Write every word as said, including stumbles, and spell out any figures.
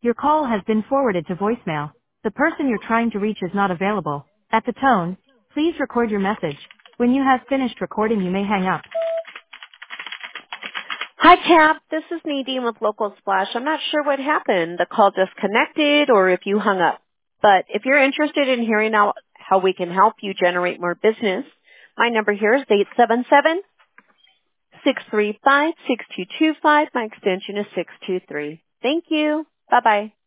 Your call has been forwarded to voicemail. The person you're trying to reach is not available. At the tone, please record your message. When you have finished recording, you may hang up. Hi, Cap. This is Nadine with Local Splash. I'm not sure what happened. The call disconnected or if you hung up. But if you're interested in hearing out how we can help you generate more business, my number here is eight seven seven, six three five, six two two five. My extension is six two three. Thank you. Bye-bye.